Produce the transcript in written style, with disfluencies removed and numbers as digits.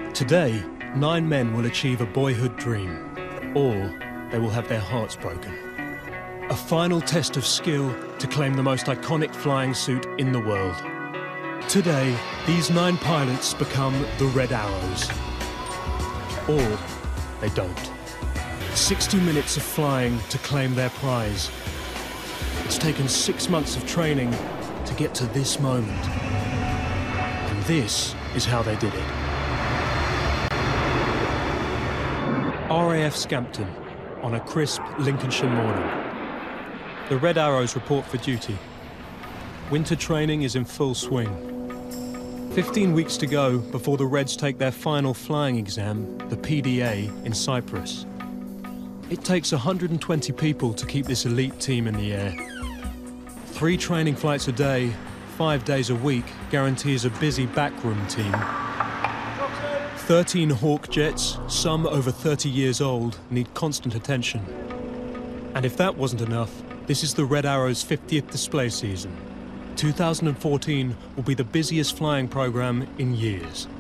Today, 9 men will achieve a boyhood dream, or they will have their hearts broken. A final test of skill to claim the most iconic flying suit in the world. Today, these 9 pilots become the Red Arrows. Or they don't. 60 minutes of flying to claim their prize. It's taken 6 months of training to get to this moment. And this is how they did it. RAF Scampton, on a crisp Lincolnshire morning. The Red Arrows report for duty. Winter training is in full swing. 15 weeks to go before the Reds take their final flying exam, the PDA, in Cyprus. It takes 120 people to keep this elite team in the air. 3 training flights a day, 5 days a week guarantees a busy backroom team. 13 Hawk jets, some over 30 years old, need constant attention. And if that wasn't enough, this is the Red Arrow's 50th display season. 2014 will be the busiest flying program in years.